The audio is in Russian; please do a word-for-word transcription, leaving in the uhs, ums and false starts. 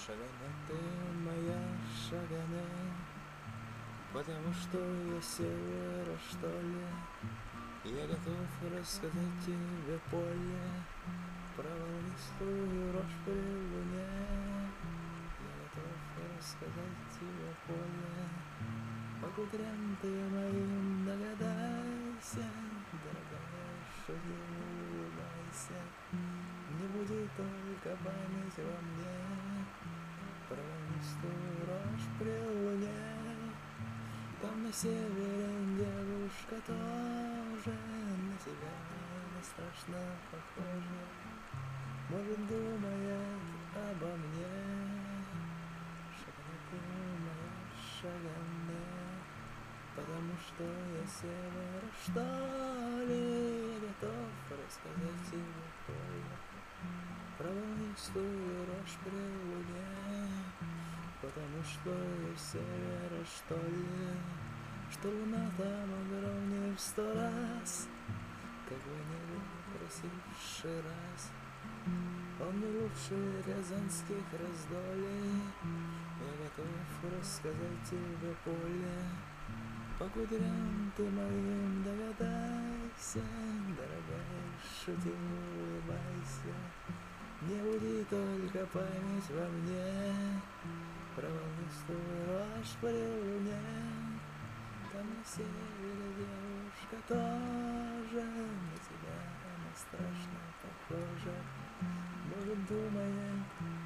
Шагане ты моя, шагане, потому что я севера, что ли. Я готов рассказать тебе поле про волнистую рожь при луне. Я готов рассказать тебе поле по кудрям ты моим догадайся, дорогая, что не улыбайся. Не буди только память во мне про волнистую рожь при луне. Там на севере девушка тоже на тебя не страшно похожа. Может, думает обо мне. Шагане ты моя, шагане, потому что я севера, что ли. Я готов рассказать тебе поле про волнистую рожь при луне. Потому что я севера, что ли, что луна там огромнее в сто раз, как в небе красивший раз. Он не лучше рязанских раздолей. Я готов рассказать тебе поле по кудрям ты моим догадайся, дорогая, шути, улыбайся. Не буди только память во мне про волнистую рожь при луне. Там на севере девушка тоже на тебя она страшно похожа. Может, думает